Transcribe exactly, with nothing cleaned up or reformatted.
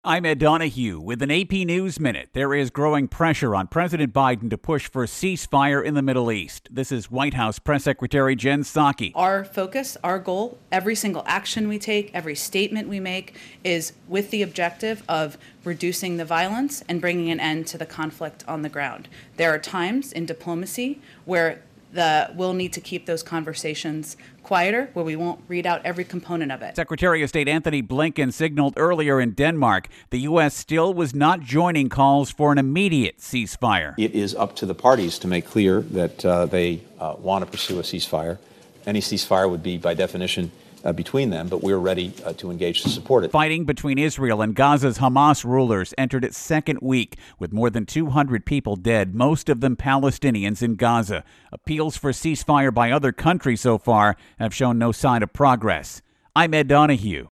I'm Ed Donahue with an A P News Minute. There is growing pressure on President Biden to push for a ceasefire in the Middle East. This is White House Press Secretary Jen Psaki. Our focus, our goal, every single action we take, every statement we make is with the objective of reducing the violence and bringing an end to the conflict on the ground. There are times in diplomacy where The, we'll need to keep those conversations quieter, where we won't read out every component of it. Secretary of State Antony Blinken signaled earlier in Denmark the U S still was not joining calls for an immediate ceasefire. It is up to the parties to make clear that uh, they uh, want to pursue a ceasefire. Any ceasefire would be, by definition, Uh, between them, but we're ready uh, to engage to support it. Fighting between Israel and Gaza's Hamas rulers entered its second week, with more than two hundred people dead, most of them Palestinians in Gaza. Appeals for ceasefire by other countries so far have shown no sign of progress. I'm Ed Donahue.